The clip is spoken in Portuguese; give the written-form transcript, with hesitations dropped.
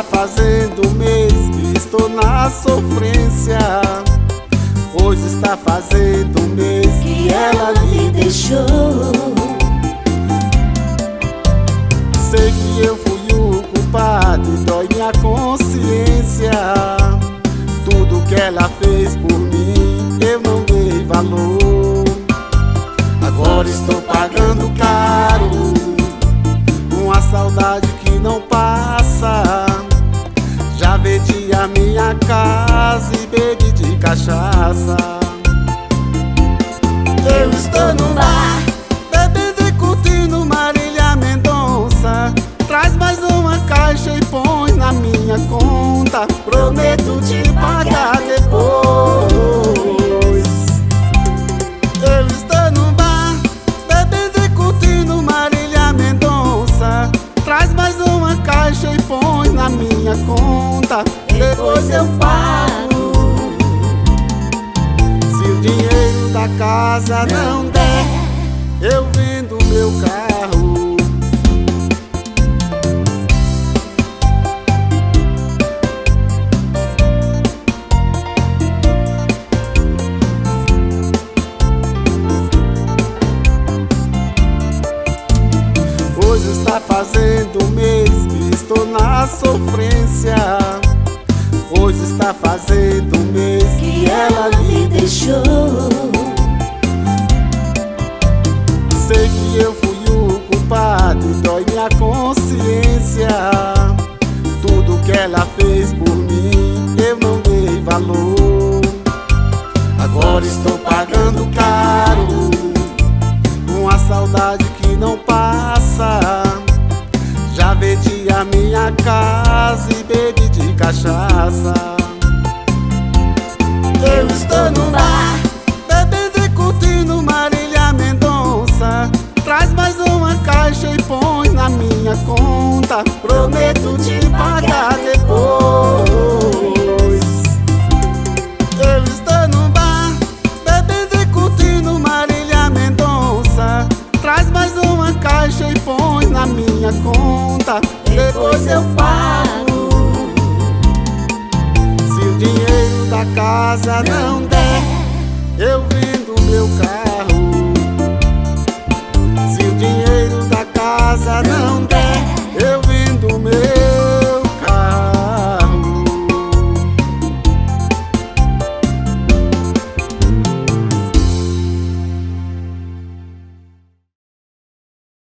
fazendo um mês que estou na sofrência. Hoje está fazendo um mês que ela me deixou. Sei que eu fui o culpado e dói minha consciência. Tudo que ela fez por mim eu não dei valor. Agora estou pagando caro, com a saudade que não passa. Já vendi a minha casa e bebi de cachaça. Eu estou no bar, bebendo e curtindo Marília Mendonça. Traz mais uma caixa e põe na minha conta. Prometo te pagar depois. Eu estou no bar, bebendo e curtindo Marília Mendonça. Traz mais uma caixa e põe na minha conta. Depois eu pago. Se o dinheiro da casa não der, eu vendo meu carro. Hoje está fazendo um mês que estou na sofrência. Hoje está fazendo um mês que ela me deixou. Sei que eu fui o culpado e dói minha consciência. Tudo que ela fez por mim eu não dei valor. Agora estou pagando caro, com a saudade que não passa. Já vendi a minha casa e bebi de cachaça. Eu estou no bar, bebendo e curtindo Marília Mendonça. Traz mais uma caixa e põe na minha conta. Prometo te pagar depois. Eu estou no bar, bebendo e curtindo Marília Mendonça. Traz mais uma caixa e põe na minha conta. Depois eu pago. Se o dinheiro da casa não der, eu